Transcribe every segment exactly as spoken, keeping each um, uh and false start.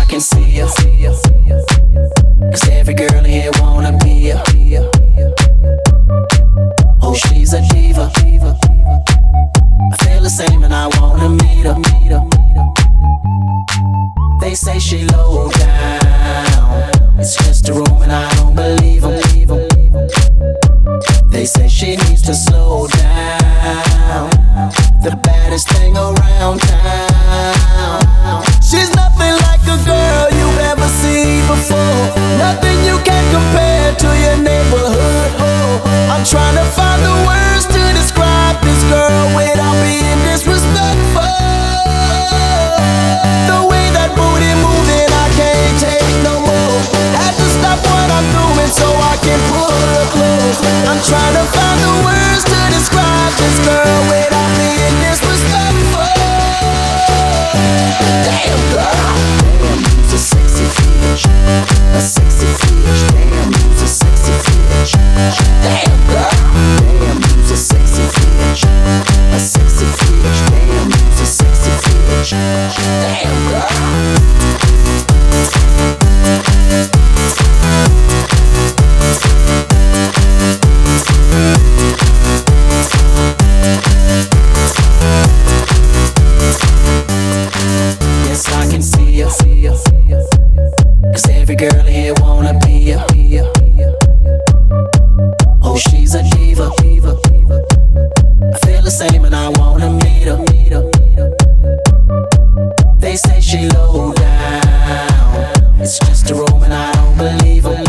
I can see ya. Cause every girl in here wanna be ya. Oh, she's a diva. I feel the same and I wanna meet her. They say she low down, it's just a room and I don't believe them. They say she needs to slow down, the baddest thing around town. She's nothing like a girl you've ever seen before, nothing you can compare to your neighborhood. Oh, I'm trying to find the words to describe this girl without being disrespectful. The way that booty moving, I can't take no more. Had to stop what I'm doing so I can pull her close. I'm trying to find the words to describe this girl without being disrespectful. Damn girl, damn, you's a sexy bitch, a sexy bitch. Damn, you's a sexy bitch. Damn girl, damn, you's a sexy bitch, a sexy bitch. Damn, you's a sexy bitch. Damn girl. Yes, I can see ya. Cause every girl here wanna be ya. Oh, she's a diva. I feel the same and I wanna meet her. They say she low down, it's just a room and I don't believe them.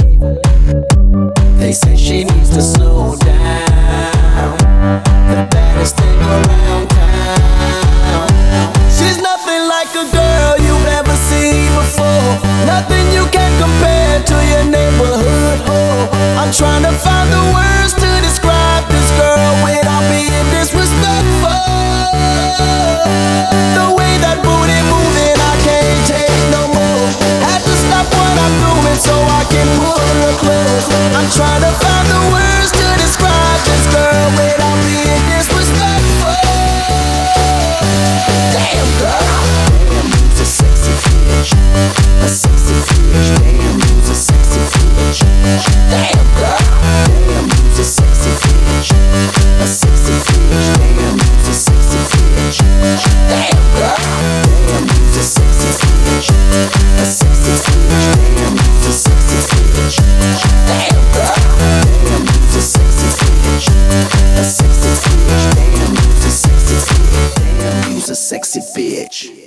They say she needs to slow down, the baddest thing around town. She's nothing like a girl you've ever seen before, nothing you can compare to your neighborhood. Oh, I'm trying to find the words to describe this girl without being disrespectful. The way that booty moving, I can't take no more. Had to stop what I'm doing so I can pull her close. I'm trying to find the words to describe this girl without being disrespectful. Damn girl, damn, you's a sexy bitch, a sexy bitch. Damn, you's a sexy bitch. Damn girl, damn, you's a sexy bitch, a sexy bitch. Damn, you's a sexy bitch. Damn girl, damn, you's a sexy bitch, a sexy bitch. Damn, you's a sexy bitch. Damn girl, damn, you's a sexy bitch, a sexy bitch. Damn, you's a sexy bitch. Damn, you's a sexy bitch.